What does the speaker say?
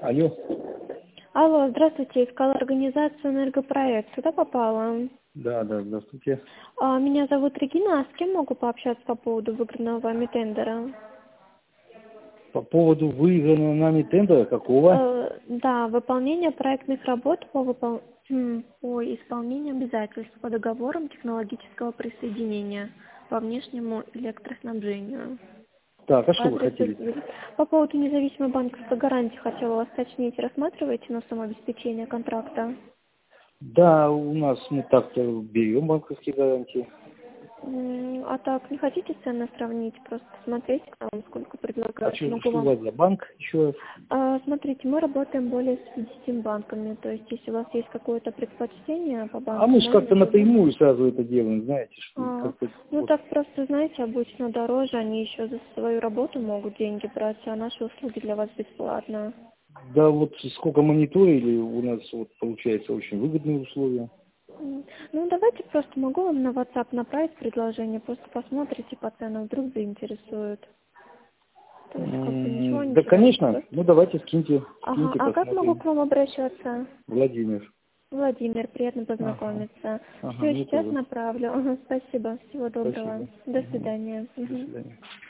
Алло. Алло, здравствуйте, искала организацию «Энергопроект». Сюда попала? Да, здравствуйте. Меня зовут Регина, а с кем могу пообщаться по поводу выигранного вами тендера? По поводу выигранного нами тендера какого? Да, выполнение проектных работ по исполнению обязательств по договорам технологического присоединения по внешнему электроснабжению. Так, а По что вы адресу хотели? по поводу независимой банковской гарантии хотела вас уточнить. Рассматриваете на самообеспечение контракта? Да, у нас мы так-то берем банковские гарантии. А так, не хотите цены сравнить? Просто посмотреть, кто вам сколько А предлагает. что Могу у вам... вас за банк еще раз? Смотрите, мы работаем более с 50 банками. То есть, если у вас есть какое-то предпочтение по А мы банкам, же можем как-то выбрать. напрямую сразу это делаем, знаете, что как-то Ну, вот. так просто, знаете, обычно дороже. Они еще за свою работу могут деньги брать, а наши услуги для вас бесплатно. Да вот сколько мониторили, у нас вот получается очень выгодные условия. Ну, давайте просто могу вам на WhatsApp направить предложение. Просто посмотрите по ценам, вдруг заинтересует. То есть, как бы ничего не Да, теряете, конечно. просто. Ну, давайте скиньте, Ага, а как могу посмотрим. к вам обращаться? Владимир. Владимир, приятно Ага. познакомиться. Ага, Все, мне сейчас тоже. направлю. Ага, спасибо, всего доброго. Спасибо. До Мгм. свидания. До Мгм. свидания.